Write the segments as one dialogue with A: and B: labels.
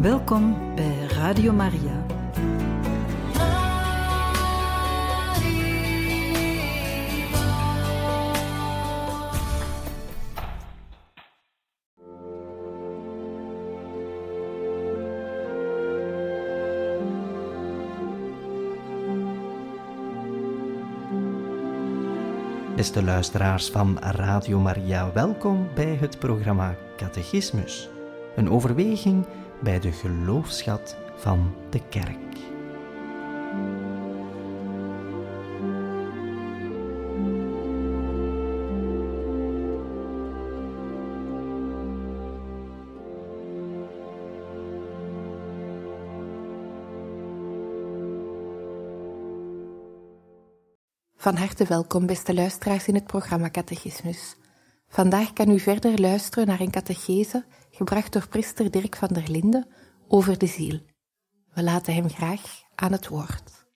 A: Welkom bij Radio Maria.
B: Beste luisteraars van Radio Maria, welkom bij het programma Catechismus. Een overweging bij de geloofsschat van de Kerk.
C: Van harte welkom, beste luisteraars, in het programma Catechismus. Vandaag kan u verder luisteren naar een catechese, gebracht door priester Dirk van der Linden, over de ziel. We laten hem graag aan het woord.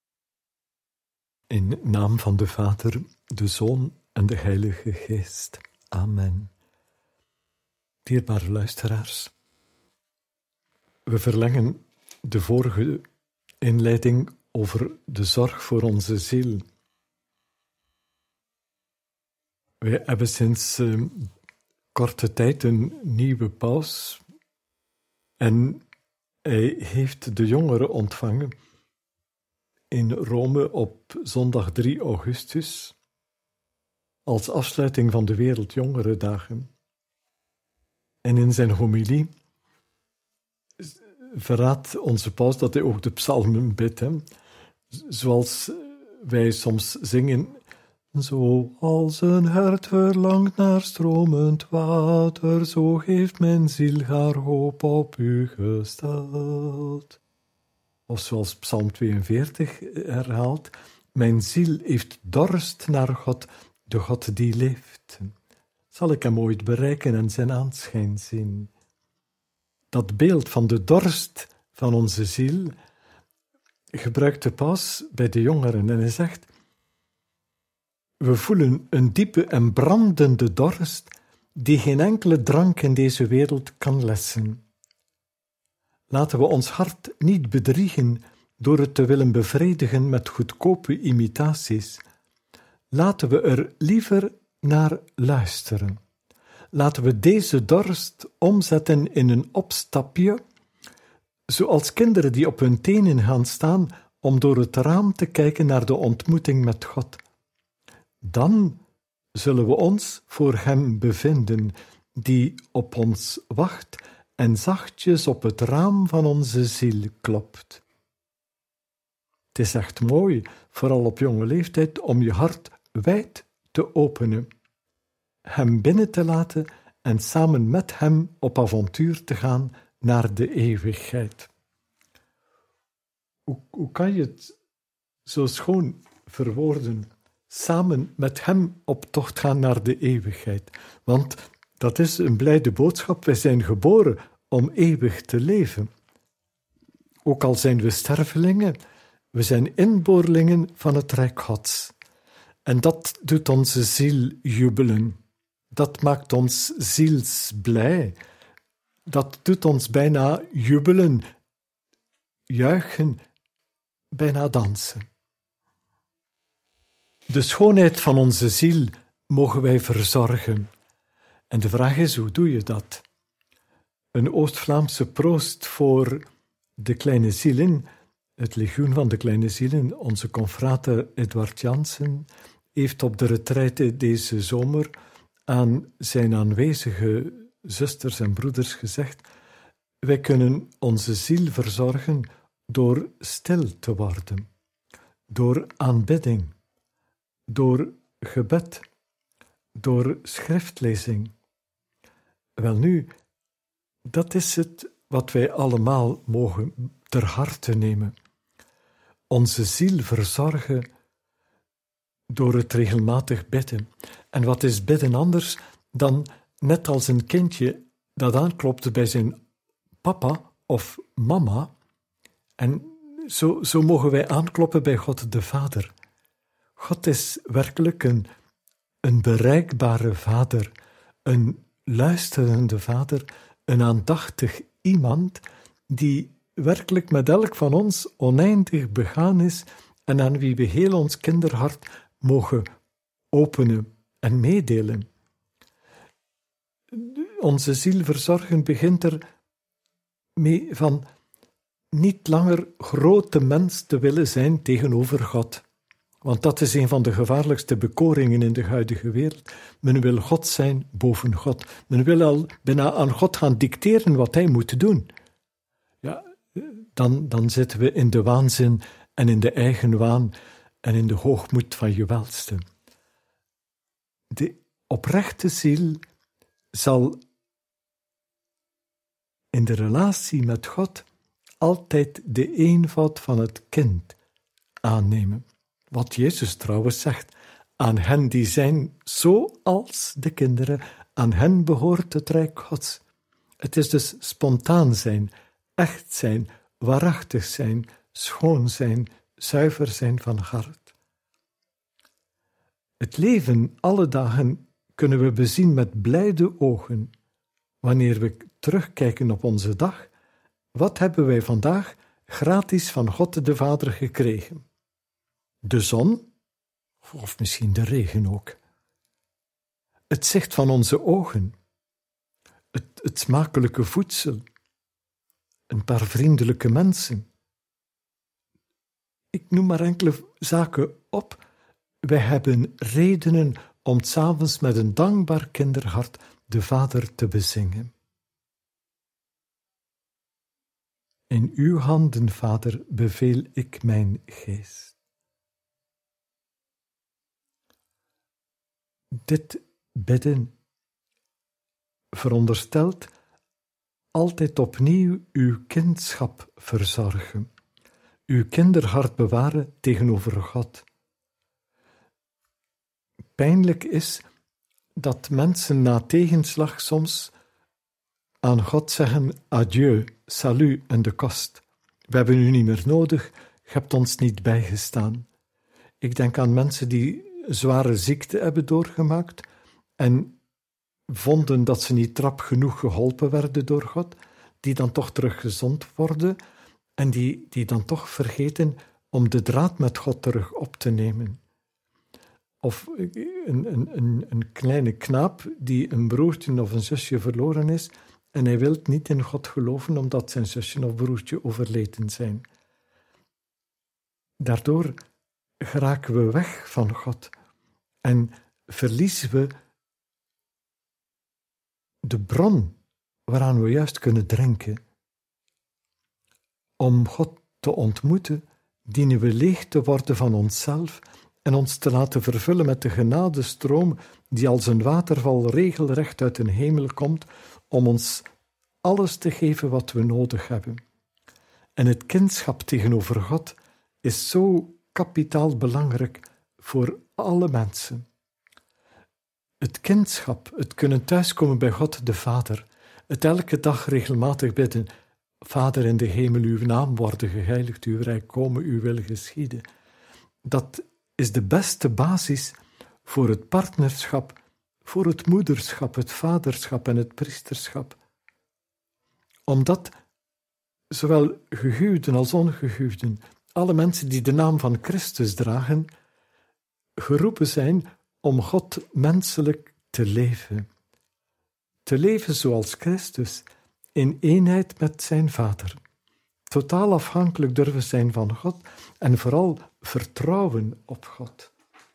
D: In naam van de Vader, de Zoon en de Heilige Geest. Amen. Dierbare luisteraars, we verlengen de vorige inleiding over de zorg voor onze ziel. Wij hebben sinds korte tijd een nieuwe paus en hij heeft de jongeren ontvangen in Rome op zondag 3 augustus als afsluiting van de Wereldjongerendagen. En in zijn homilie verraadt onze paus dat hij ook de psalmen bidt, zoals wij soms zingen: zoals een hert verlangt naar stromend water, zo heeft mijn ziel haar hoop op u gesteld. Of zoals Psalm 42 herhaalt: mijn ziel heeft dorst naar God, de God die leeft. Zal ik hem ooit bereiken en zijn aanschijn zien? Dat beeld van de dorst van onze ziel gebruikt de paus bij de jongeren en hij zegt: we voelen een diepe en brandende dorst die geen enkele drank in deze wereld kan lessen. Laten we ons hart niet bedriegen door het te willen bevredigen met goedkope imitaties. Laten we er liever naar luisteren. Laten we deze dorst omzetten in een opstapje, zoals kinderen die op hun tenen gaan staan om door het raam te kijken naar de ontmoeting met God. Dan zullen we ons voor hem bevinden, die op ons wacht en zachtjes op het raam van onze ziel klopt. Het is echt mooi, vooral op jonge leeftijd, om je hart wijd te openen, hem binnen te laten en samen met hem op avontuur te gaan naar de eeuwigheid. Hoe kan je het zo schoon verwoorden? Samen met hem op tocht gaan naar de eeuwigheid. Want dat is een blijde boodschap. Wij zijn geboren om eeuwig te leven. Ook al zijn we stervelingen, we zijn inboorlingen van het Rijk Gods. En dat doet onze ziel jubelen. Dat maakt ons zielsblij. Dat doet ons bijna jubelen, juichen, bijna dansen. De schoonheid van onze ziel mogen wij verzorgen. En de vraag is, hoe doe je dat? Een Oost-Vlaamse proost voor de kleine zielen, het legioen van de kleine zielen, onze confrater Edward Jansen, heeft op de retraite deze zomer aan zijn aanwezige zusters en broeders gezegd: wij kunnen onze ziel verzorgen door stil te worden, door aanbidding, door gebed, door schriftlezing. Welnu, dat is het wat wij allemaal mogen ter harte nemen. Onze ziel verzorgen door het regelmatig bidden. En wat is bidden anders dan net als een kindje dat aanklopt bij zijn papa of mama? En zo mogen wij aankloppen bij God de Vader. God is werkelijk een bereikbare Vader, een luisterende Vader, een aandachtig iemand die werkelijk met elk van ons oneindig begaan is en aan wie we heel ons kinderhart mogen openen en meedelen. Onze ziel verzorgen begint er mee van niet langer grote mens te willen zijn tegenover God. Want dat is een van de gevaarlijkste bekoringen in de huidige wereld. Men wil God zijn boven God. Men wil al bijna aan God gaan dicteren wat hij moet doen. Ja, dan zitten we in de waanzin en in de eigenwaan en in de hoogmoed van je welste. De oprechte ziel zal in de relatie met God altijd de eenvoud van het kind aannemen. Wat Jezus trouwens zegt, aan hen die zijn zoals de kinderen, aan hen behoort het Rijk Gods. Het is dus spontaan zijn, echt zijn, waarachtig zijn, schoon zijn, zuiver zijn van hart. Het leven alle dagen kunnen we bezien met blijde ogen. Wanneer we terugkijken op onze dag, wat hebben wij vandaag gratis van God de Vader gekregen? De zon, of misschien de regen ook. Het zicht van onze ogen, het smakelijke voedsel, een paar vriendelijke mensen. Ik noem maar enkele zaken op. Wij hebben redenen om 's avonds met een dankbaar kinderhart de Vader te bezingen. In uw handen, Vader, beveel ik mijn geest. Dit bidden veronderstelt altijd opnieuw uw kindschap verzorgen, uw kinderhart bewaren tegenover God. Pijnlijk is dat mensen na tegenslag soms aan God zeggen adieu, salut en de kost. We hebben u niet meer nodig, je hebt ons niet bijgestaan. Ik denk aan mensen die zware ziekte hebben doorgemaakt en vonden dat ze niet trap genoeg geholpen werden door God, die dan toch terug gezond worden en die dan toch vergeten om de draad met God terug op te nemen. Of een kleine knaap die een broertje of een zusje verloren is en hij wil niet in God geloven omdat zijn zusje of broertje overleden zijn. Daardoor geraken we weg van God en verliezen we de bron waaraan we juist kunnen drinken. Om God te ontmoeten, dienen we leeg te worden van onszelf en ons te laten vervullen met de genadestroom die als een waterval regelrecht uit de hemel komt om ons alles te geven wat we nodig hebben. En het kindschap tegenover God is zo kapitaal belangrijk voor alle mensen. Het kindschap, het kunnen thuiskomen bij God de Vader, het elke dag regelmatig bidden, Vader in de hemel, uw naam worden geheiligd, uw rijk komen, uw wil geschieden. Dat is de beste basis voor het partnerschap, voor het moederschap, het vaderschap en het priesterschap. Omdat zowel gehuwden als ongehuwden, alle mensen die de naam van Christus dragen, geroepen zijn om God menselijk te leven. Te leven zoals Christus, in eenheid met zijn Vader. Totaal afhankelijk durven zijn van God en vooral vertrouwen op God.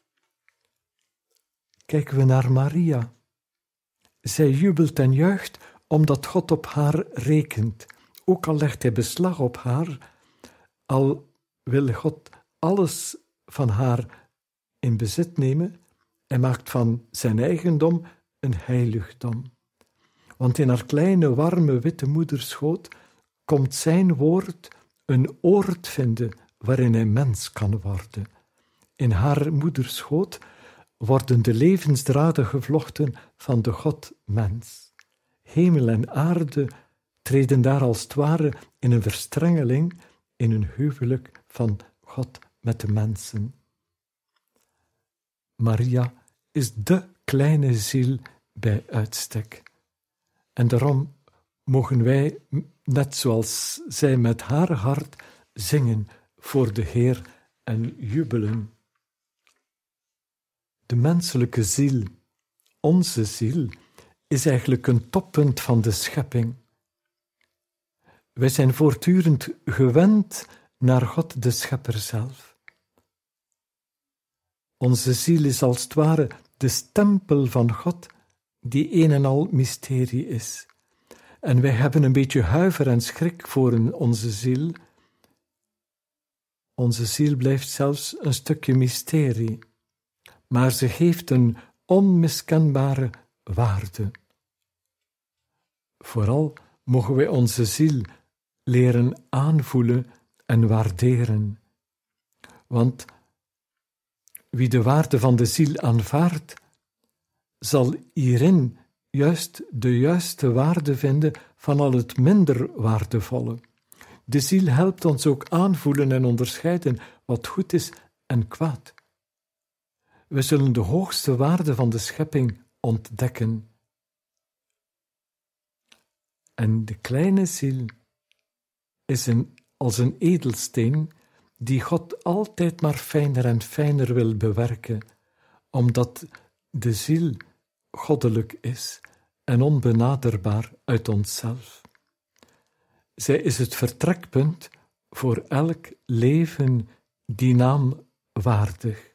D: Kijken we naar Maria. Zij jubelt en juicht omdat God op haar rekent. Ook al legt hij beslag op haar, al wil God alles van haar in bezit nemen, hij maakt van zijn eigendom een heiligdom. Want in haar kleine, warme, witte moederschoot komt zijn woord een oord vinden waarin hij mens kan worden. In haar moederschoot worden de levensdraden gevlochten van de God-mens. Hemel en aarde treden daar als het ware in een verstrengeling, in een huwelijk van God met de mensen. Maria is de kleine ziel bij uitstek. En daarom mogen wij net zoals zij met haar hart zingen voor de Heer en jubelen. De menselijke ziel, onze ziel, is eigenlijk een toppunt van de schepping. Wij zijn voortdurend gewend naar God de Schepper zelf. Onze ziel is als het ware de stempel van God, die een en al mysterie is. En wij hebben een beetje huiver en schrik voor onze ziel. Onze ziel blijft zelfs een stukje mysterie, maar ze heeft een onmiskenbare waarde. Vooral mogen wij onze ziel leren aanvoelen en waarderen. Want wie de waarde van de ziel aanvaardt, zal hierin juist de juiste waarde vinden van al het minder waardevolle. De ziel helpt ons ook aanvoelen en onderscheiden wat goed is en kwaad. We zullen de hoogste waarde van de schepping ontdekken. En de kleine ziel is als een edelsteen die God altijd maar fijner en fijner wil bewerken, omdat de ziel goddelijk is en onbenaderbaar uit onszelf. Zij is het vertrekpunt voor elk leven die naam waardig.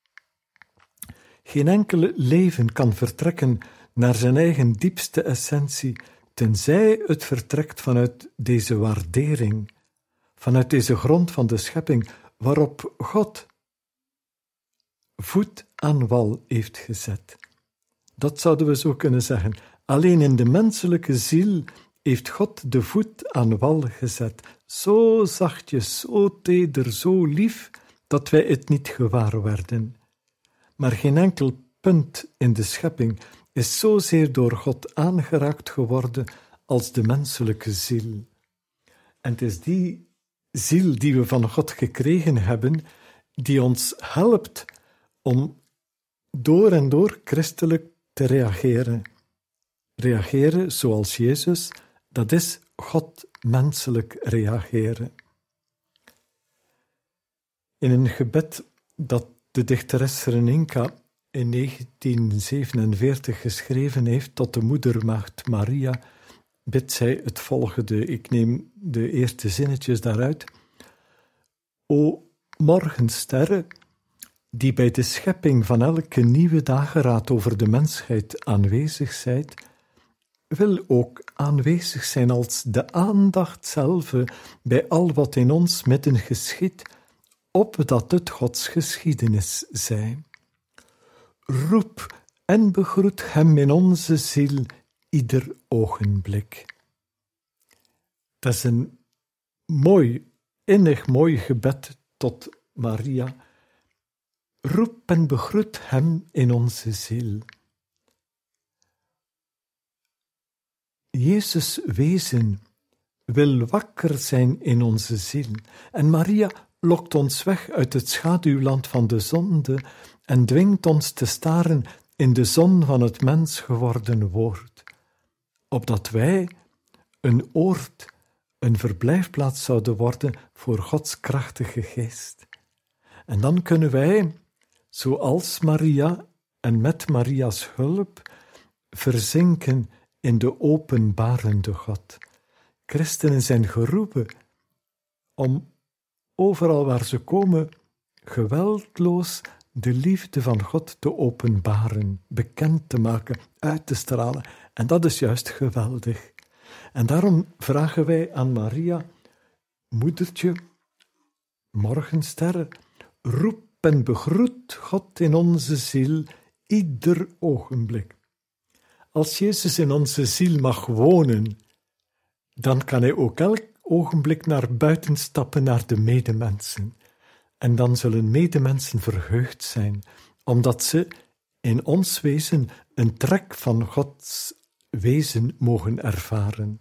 D: Geen enkele leven kan vertrekken naar zijn eigen diepste essentie, tenzij het vertrekt vanuit deze waardering, vanuit deze grond van de schepping, waarop God voet aan wal heeft gezet. Dat zouden we zo kunnen zeggen. Alleen in de menselijke ziel heeft God de voet aan wal gezet, zo zachtjes, zo teder, zo lief, dat wij het niet gewaar werden. Maar geen enkel punt in de schepping is zozeer door God aangeraakt geworden als de menselijke ziel. En het is die ziel die we van God gekregen hebben, die ons helpt om door en door christelijk te reageren. Reageren zoals Jezus, dat is God menselijk reageren. In een gebed dat de dichteres Sreninka in 1947 geschreven heeft tot de moedermaagd Maria, bidt zij het volgende. Ik neem de eerste zinnetjes daaruit. O morgensterre, die bij de schepping van elke nieuwe dageraad over de mensheid aanwezig zijt, wil ook aanwezig zijn als de aandacht zelf bij al wat in ons midden geschiedt, opdat het Gods geschiedenis zij. Roep en begroet hem in onze ziel ieder ogenblik. Dat is een mooi, innig mooi gebed tot Maria. Roep en begroet hem in onze ziel. Jezus wezen wil wakker zijn in onze ziel. En Maria lokt ons weg uit het schaduwland van de zonde en dwingt ons te staren in de zon van het mens geworden woord, opdat wij een oord, een verblijfplaats zouden worden voor Gods krachtige geest. En dan kunnen wij, zoals Maria en met Maria's hulp, verzinken in de openbarende God. Christenen zijn geroepen om overal waar ze komen geweldloos de liefde van God te openbaren, bekend te maken, uit te stralen. En dat is juist geweldig. En daarom vragen wij aan Maria, moedertje, morgenster, roep en begroet God in onze ziel ieder ogenblik. Als Jezus in onze ziel mag wonen, dan kan hij ook elk ogenblik naar buiten stappen naar de medemensen. En dan zullen medemensen verheugd zijn, omdat ze in ons wezen een trek van Gods wezen mogen ervaren.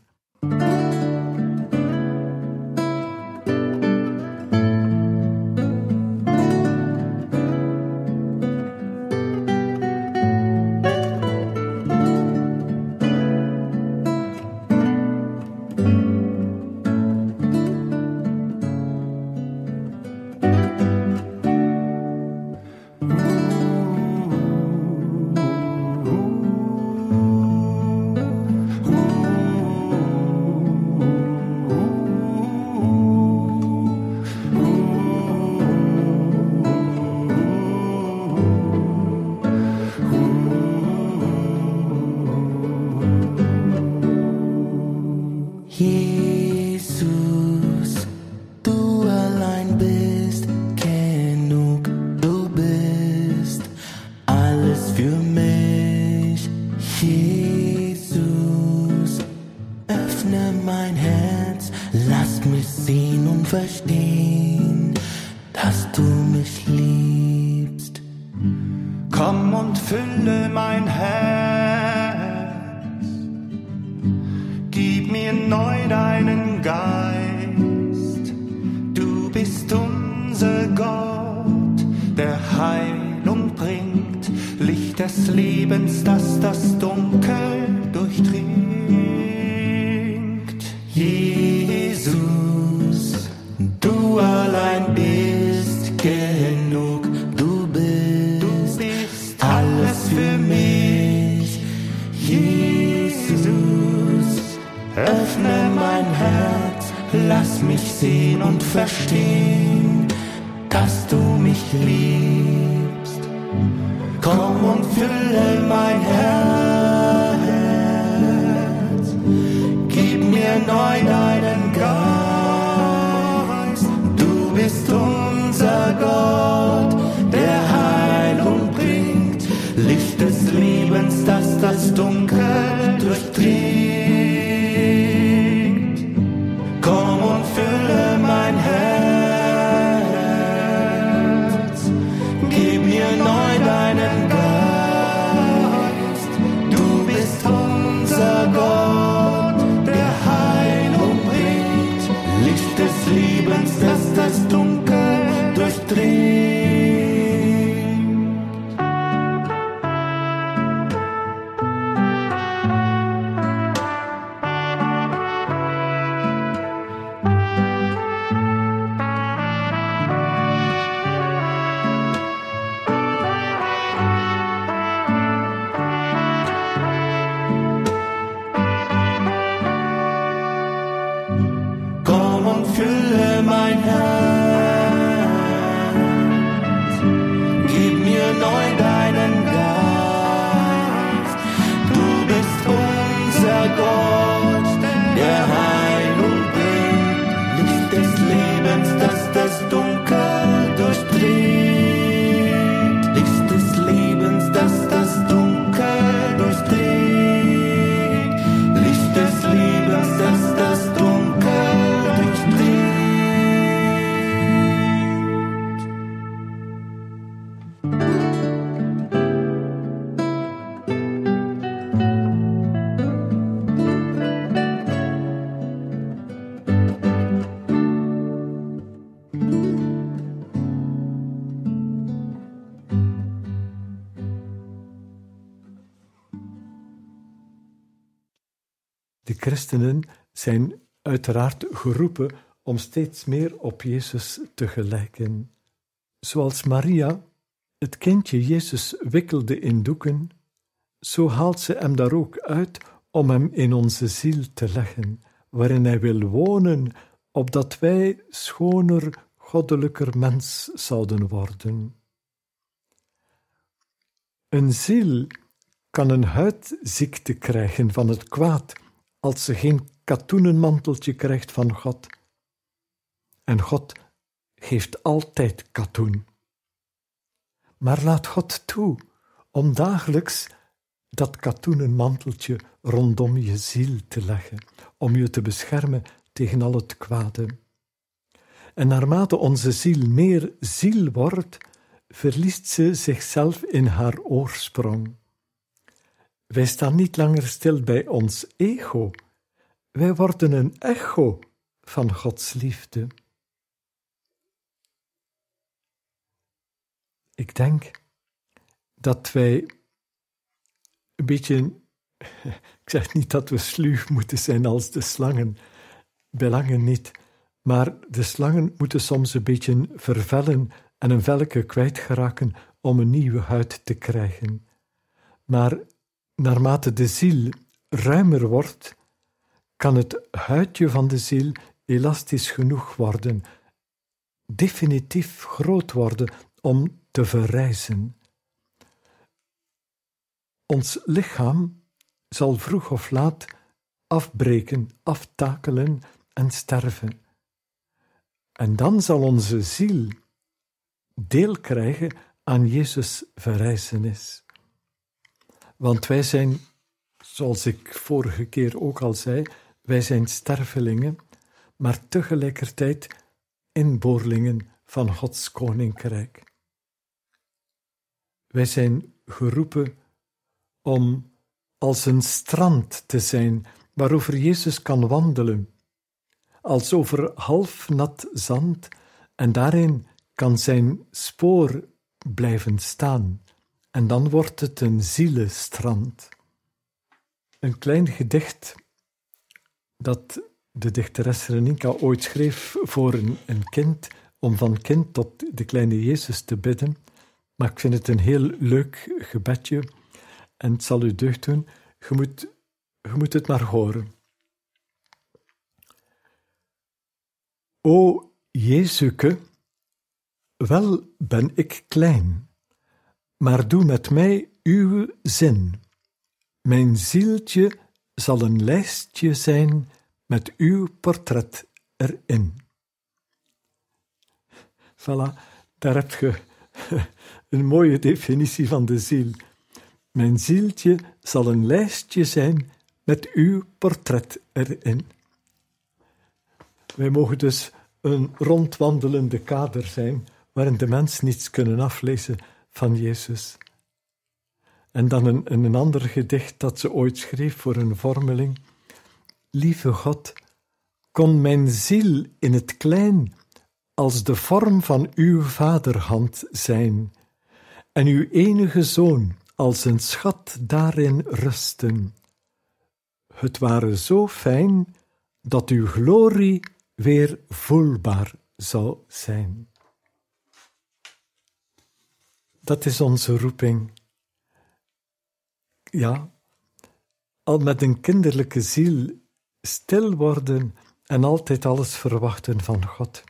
E: Jesus, öffne mein Herz, lass mich sehen und verstehen, dass du mich liebst.
F: Komm und fülle mein Herz, gib mir neu deinen Geist. Du bist unser Gott, der Heilung bringt, Licht des Lebens, das das Dunkel durchdringt. Jesus, du allein bist genug, du bist alles für mich. Jesus, öffne mein Herz, lass mich sehen und verstehen, dass du mich liebst. Komm und fülle mein Herz, gib mir neu deinen Geist. Du bist unser Gott, der Heilung bringt, Licht des Lebens, das das Dunkel durchdringt. Komm und fülle mein Herz, gib mir neu deinen Geist. Du bist unser Gott, der Heilung bringt, Licht des Lebens, das das Dunkel durchdringt. Komm und fülle mein Herz, gib mir neu deinen Geist. Du bist unser Gott, der Heilung bringt, Licht des Lebens, das das Dunkel durchdringt. Licht des Lebens, das das Dunkel durchdringt. Licht des Lebens, das das Dunkel durchdringt.
D: De christenen zijn uiteraard geroepen om steeds meer op Jezus te gelijken. Zoals Maria het kindje Jezus wikkelde in doeken, zo haalt ze hem daar ook uit om hem in onze ziel te leggen, waarin hij wil wonen, opdat wij schoner, goddelijker mens zouden worden. Een ziel kan een huidziekte krijgen van het kwaad, als ze geen katoenen manteltje krijgt van God. En God geeft altijd katoen. Maar laat God toe om dagelijks dat katoenen manteltje rondom je ziel te leggen, om je te beschermen tegen al het kwade. En naarmate onze ziel meer ziel wordt, verliest ze zichzelf in haar oorsprong. Wij staan niet langer stil bij ons ego. Wij worden een echo van Gods liefde. Ik denk dat wij een beetje... Ik zeg niet dat we sluw moeten zijn als de slangen. Belangen niet. Maar de slangen moeten soms een beetje vervellen en een velke kwijtgeraken om een nieuwe huid te krijgen. Maar naarmate de ziel ruimer wordt, kan het huidje van de ziel elastisch genoeg worden, definitief groot worden om te verrijzen. Ons lichaam zal vroeg of laat afbreken, aftakelen en sterven. En dan zal onze ziel deel krijgen aan Jezus' verrijzenis. Want wij zijn zoals ik vorige keer ook al zei, wij zijn stervelingen, maar tegelijkertijd inboorlingen van Gods koninkrijk. Wij zijn geroepen om als een strand te zijn waarover Jezus kan wandelen, als over half nat zand, en daarin kan zijn spoor blijven staan. En dan wordt het een zielestrand. Een klein gedicht dat de dichteres Renika ooit schreef voor een kind, om van kind tot de kleine Jezus te bidden. Maar ik vind het een heel leuk gebedje en het zal u deugd doen. Je moet het maar horen. O Jezuke, wel ben ik klein, maar doe met mij uw zin. Mijn zieltje zal een lijstje zijn met uw portret erin. Voilà, daar heb je een mooie definitie van de ziel. Mijn zieltje zal een lijstje zijn met uw portret erin. Wij mogen dus een rondwandelende kader zijn waarin de mens niets kunnen aflezen van Jezus. En dan een ander gedicht dat ze ooit schreef voor een vormeling. Lieve God, kon mijn ziel in het klein als de vorm van uw vaderhand zijn, en uw enige zoon als een schat daarin rusten. Het ware zo fijn dat uw glorie weer voelbaar zou zijn. Dat is onze roeping. Ja, al met een kinderlijke ziel stil worden en altijd alles verwachten van God.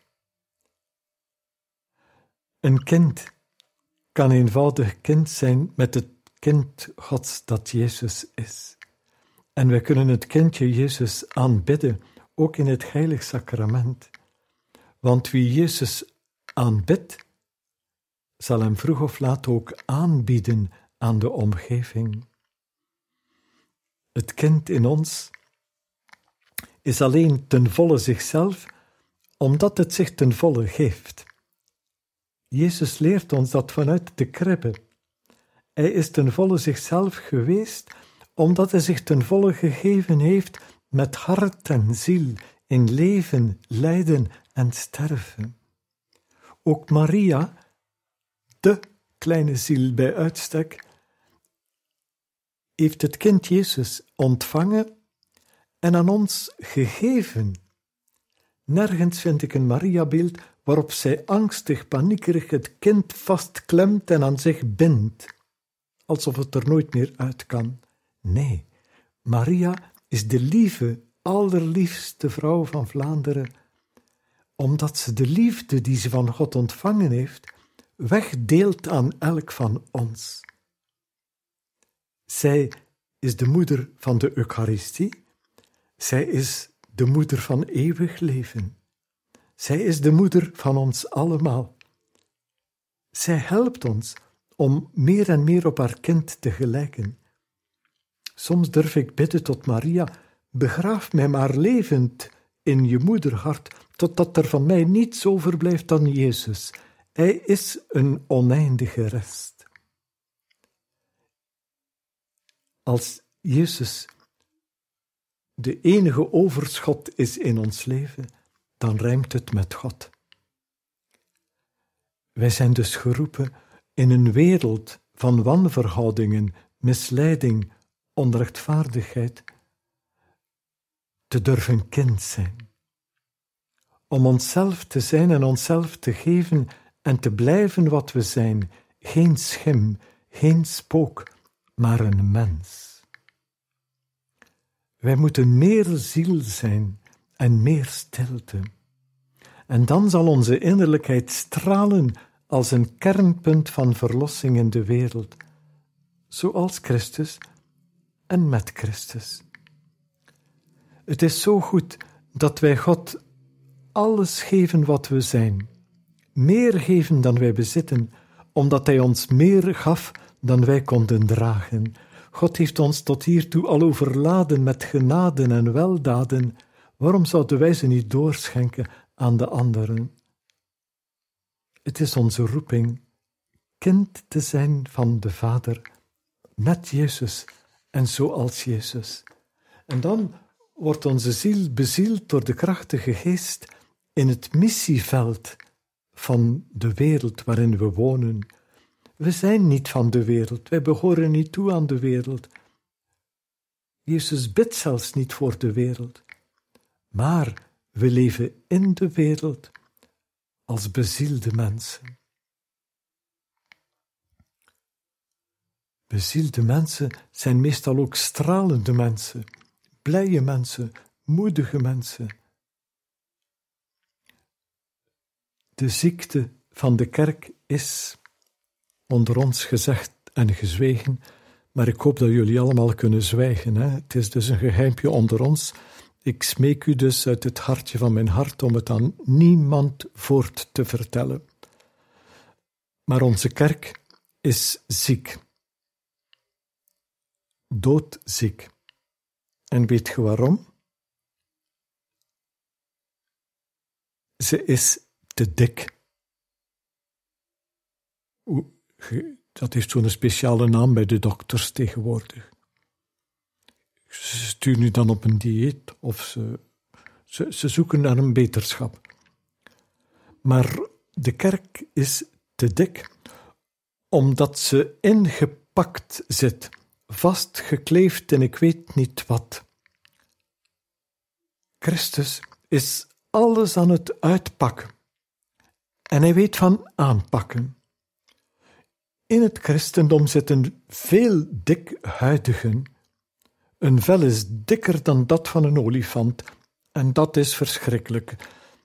D: Een kind kan eenvoudig kind zijn met het kind Gods dat Jezus is. En wij kunnen het kindje Jezus aanbidden, ook in het heilig sacrament. Want wie Jezus aanbidt, zal hem vroeg of laat ook aanbieden aan de omgeving. Het kind in ons is alleen ten volle zichzelf, omdat het zich ten volle geeft. Jezus leert ons dat vanuit de kribbe. Hij is ten volle zichzelf geweest, omdat hij zich ten volle gegeven heeft met hart en ziel in leven, lijden en sterven. Ook Maria, de kleine ziel bij uitstek, heeft het kind Jezus ontvangen en aan ons gegeven. Nergens vind ik een Maria-beeld waarop zij angstig, paniekerig het kind vastklemt en aan zich bindt, alsof het er nooit meer uit kan. Nee, Maria is de lieve, allerliefste vrouw van Vlaanderen, omdat ze de liefde die ze van God ontvangen heeft, wegdeelt aan elk van ons. Zij is de moeder van de Eucharistie, zij is de moeder van eeuwig leven. Zij is de moeder van ons allemaal. Zij helpt ons om meer en meer op haar kind te gelijken. Soms durf ik bidden tot Maria, begraaf mij maar levend in je moederhart, totdat er van mij niets overblijft dan Jezus. Hij is een oneindige rest. Als Jezus de enige overschot is in ons leven, dan rijmt het met God. Wij zijn dus geroepen in een wereld van wanverhoudingen, misleiding, onrechtvaardigheid, te durven kind zijn. Om onszelf te zijn en onszelf te geven en te blijven wat we zijn, geen schim, geen spook, maar een mens. Wij moeten meer ziel zijn en meer stilte. En dan zal onze innerlijkheid stralen als een kernpunt van verlossing in de wereld, zoals Christus en met Christus. Het is zo goed dat wij God alles geven wat we zijn, meer geven dan wij bezitten, omdat Hij ons meer gaf dan wij konden dragen. God heeft ons tot hiertoe al overladen met genaden en weldaden. Waarom zouden wij ze niet doorschenken aan de anderen? Het is onze roeping kind te zijn van de Vader, met Jezus en zoals Jezus. En dan wordt onze ziel bezield door de krachtige geest in het missieveld van de wereld waarin we wonen. We zijn niet van de wereld, wij behoren niet toe aan de wereld. Jezus bidt zelfs niet voor de wereld. Maar we leven in de wereld als bezielde mensen. Bezielde mensen zijn meestal ook stralende mensen, blije mensen, moedige mensen. De ziekte van de kerk is, onder ons gezegd en gezwegen, maar ik hoop dat jullie allemaal kunnen zwijgen. Hè? Het is dus een geheimpje onder ons. Ik smeek u dus uit het hartje van mijn hart om het aan niemand voort te vertellen. Maar onze kerk is ziek. Doodziek. En weet je waarom? Ze is te dik. Dat heeft zo'n speciale naam bij de dokters tegenwoordig. Ze sturen nu dan op een dieet of ze zoeken naar een beterschap. Maar de kerk is te dik, omdat ze ingepakt zit, vastgekleefd in ik weet niet wat. Christus is alles aan het uitpakken en hij weet van aanpakken. In het christendom zitten veel dikhuidigen. Een vel is dikker dan dat van een olifant en dat is verschrikkelijk.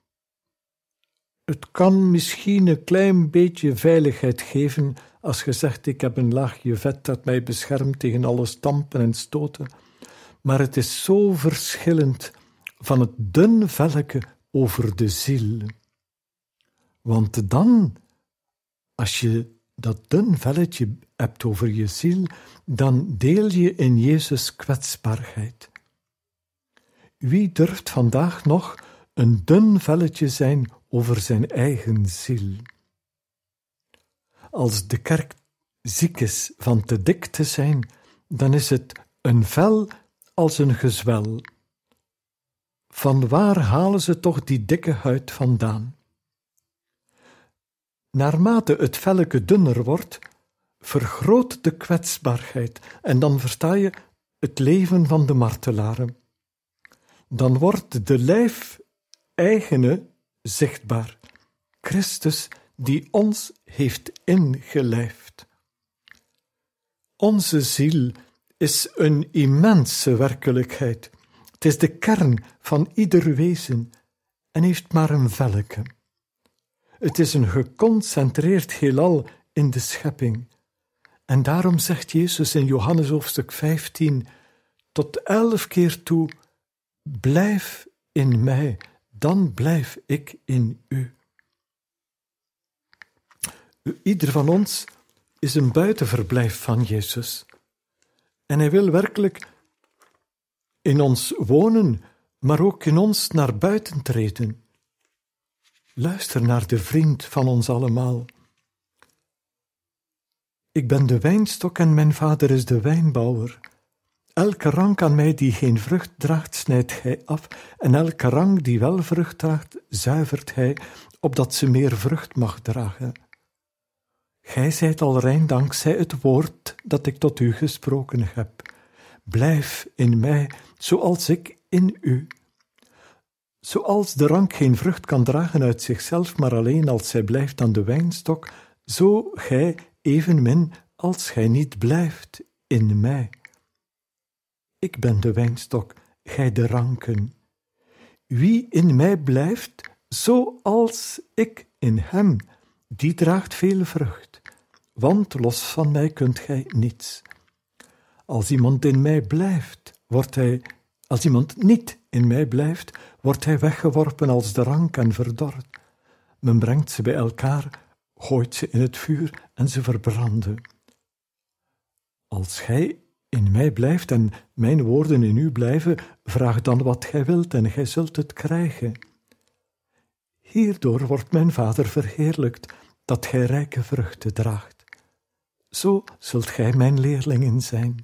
D: Het kan misschien een klein beetje veiligheid geven als je zegt ik heb een laagje vet dat mij beschermt tegen alle stampen en stoten, maar het is zo verschillend van het dun velleke over de ziel. Want dan, als je dat dun velletje hebt over je ziel, dan deel je in Jezus' kwetsbaarheid. Wie durft vandaag nog een dun velletje zijn over zijn eigen ziel? Als de kerk ziek is van te dik te zijn, dan is het een vel als een gezwel. Van waar halen ze toch die dikke huid vandaan? Naarmate het velleke dunner wordt, vergroot de kwetsbaarheid en dan versta je het leven van de martelaren. Dan wordt de lijf-eigene zichtbaar, Christus die ons heeft ingelijfd. Onze ziel is een immense werkelijkheid. Het is de kern van ieder wezen en heeft maar een velleke. Het is een geconcentreerd heelal in de schepping. En daarom zegt Jezus in Johannes hoofdstuk 15 tot 11 keer toe: blijf in mij, dan blijf ik in u. Ieder van ons is een buitenverblijf van Jezus. En hij wil werkelijk in ons wonen, maar ook in ons naar buiten treden. Luister naar de vriend van ons allemaal. Ik ben de wijnstok en mijn vader is de wijnbouwer. Elke rank aan mij die geen vrucht draagt, snijdt hij af, en elke rank die wel vrucht draagt, zuivert hij, opdat ze meer vrucht mag dragen. Gij zijt al rein dankzij het woord dat ik tot u gesproken heb. Blijf in mij, zoals ik in u. Zoals de rank geen vrucht kan dragen uit zichzelf, maar alleen als zij blijft aan de wijnstok, zo gij evenmin als gij niet blijft in mij. Ik ben de wijnstok, gij de ranken. Wie in mij blijft, zoals ik in hem, die draagt veel vrucht, want los van mij kunt gij niets. Als iemand in mij blijft, als iemand niet in mij blijft, wordt hij weggeworpen als de rank en verdord. Men brengt ze bij elkaar, gooit ze in het vuur en ze verbranden. Als gij in mij blijft en mijn woorden in u blijven, vraag dan wat gij wilt en gij zult het krijgen. Hierdoor wordt mijn Vader verheerlijkt, dat gij rijke vruchten draagt. Zo zult gij mijn leerlingen zijn.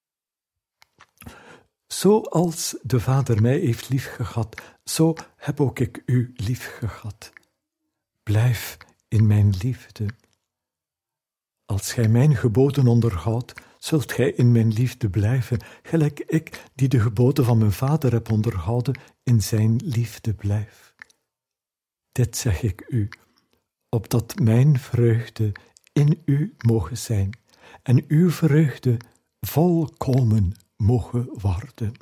D: Zoals de Vader mij heeft liefgehad, zo heb ook ik u liefgehad. Blijf in mijn liefde. Als gij mijn geboden onderhoudt, zult gij in mijn liefde blijven, gelijk ik, die de geboden van mijn Vader heb onderhouden, in zijn liefde blijf. Dit zeg ik u, opdat mijn vreugde in u mogen zijn, en uw vreugde volkomen mogen worden.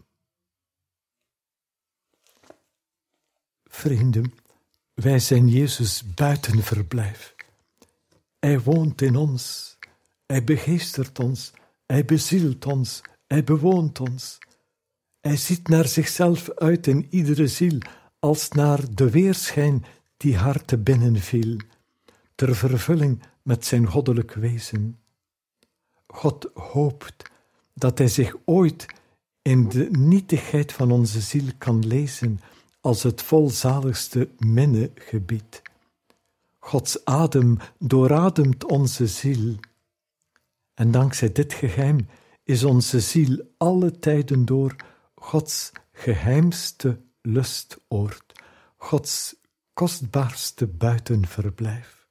D: Vrienden, wij zijn Jezus buitenverblijf. Hij woont in ons, hij begeestert ons, hij bezielt ons, hij bewoont ons. Hij ziet naar zichzelf uit in iedere ziel, als naar de weerschijn die haar te binnen viel, ter vervulling met zijn goddelijk wezen. God hoopt dat hij zich ooit in de nietigheid van onze ziel kan lezen als het volzaligste minnegebied. Gods adem doorademt onze ziel. En dankzij dit geheim is onze ziel alle tijden door Gods geheimste lustoord, Gods kostbaarste buitenverblijf.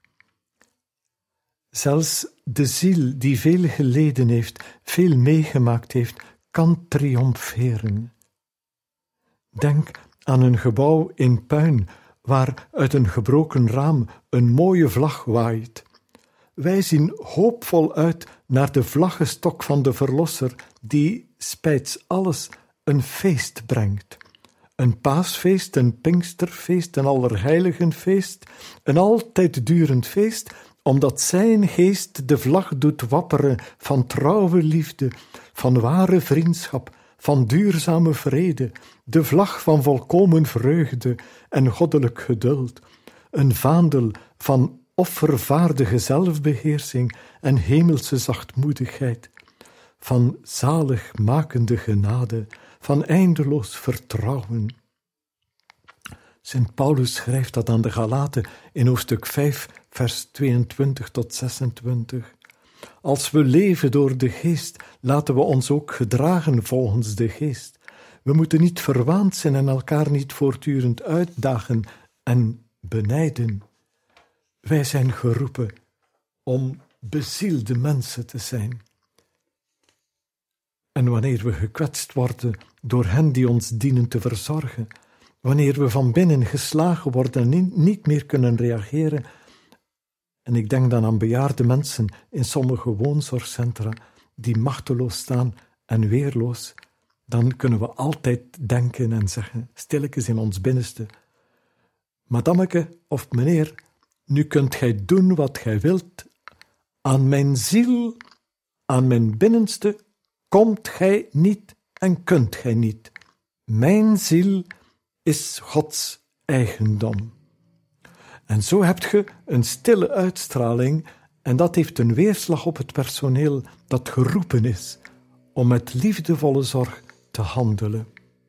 D: Zelfs de ziel die veel geleden heeft, veel meegemaakt heeft, kan triomferen. Denk aan een gebouw in puin, waar uit een gebroken raam een mooie vlag waait. Wij zien hoopvol uit naar de vlaggestok van de Verlosser, die spijts alles een feest brengt. Een paasfeest, een pinksterfeest, een allerheiligenfeest, een altijd durend feest, omdat zijn geest de vlag doet wapperen van trouwe liefde, van ware vriendschap, van duurzame vrede, de vlag van volkomen vreugde en goddelijk geduld, een vaandel van offervaardige zelfbeheersing en hemelse zachtmoedigheid, van zaligmakende genade, van eindeloos vertrouwen. Sint Paulus schrijft dat aan de Galaten in hoofdstuk 5, vers 22 tot 26. Als we leven door de geest, laten we ons ook gedragen volgens de geest. We moeten niet verwaand zijn en elkaar niet voortdurend uitdagen en benijden. Wij zijn geroepen om bezielde mensen te zijn. En wanneer we gekwetst worden door hen die ons dienen te verzorgen, wanneer we van binnen geslagen worden en niet meer kunnen reageren, en ik denk dan aan bejaarde mensen in sommige woonzorgcentra die machteloos staan en weerloos, dan kunnen we altijd denken en zeggen, stilletjes in ons binnenste, madameke of meneer, nu kunt gij doen wat gij wilt, aan mijn ziel, aan mijn binnenste, komt gij niet en kunt gij niet. Mijn ziel is Gods eigendom. En zo hebt je een stille uitstraling en dat heeft een weerslag op het personeel dat geroepen is om met liefdevolle zorg te handelen.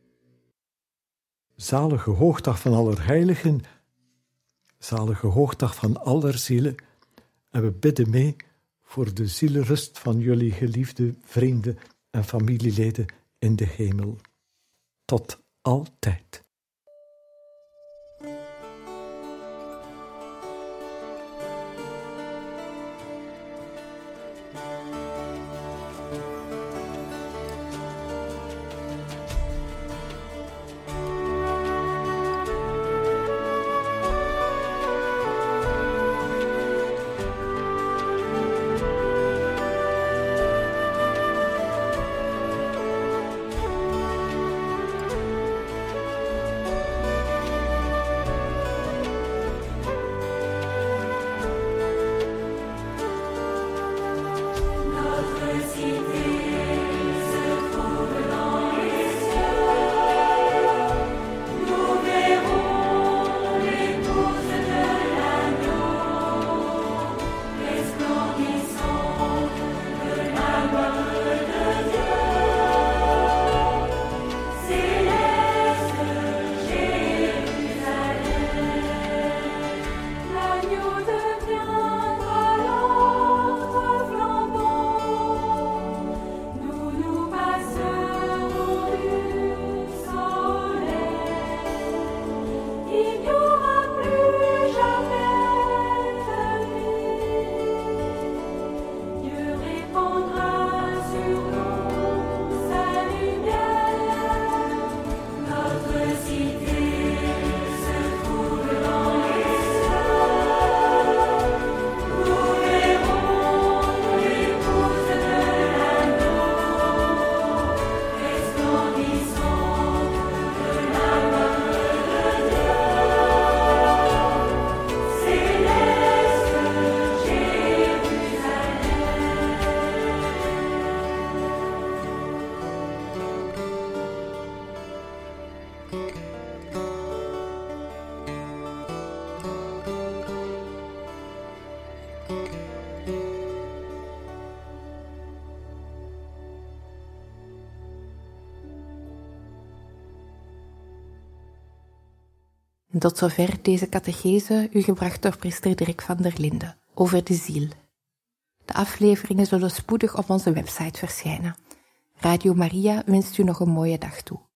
D: Zalige hoogdag van Allerheiligen, zalige hoogdag van aller zielen, en we bidden mee voor de zielenrust van jullie geliefde vrienden en familieleden in de hemel. Tot altijd.
C: Tot zover deze catechese, u gebracht door priester Dirk van der Linden, over de ziel. De afleveringen zullen spoedig op onze website verschijnen. Radio Maria wenst u nog een mooie dag toe.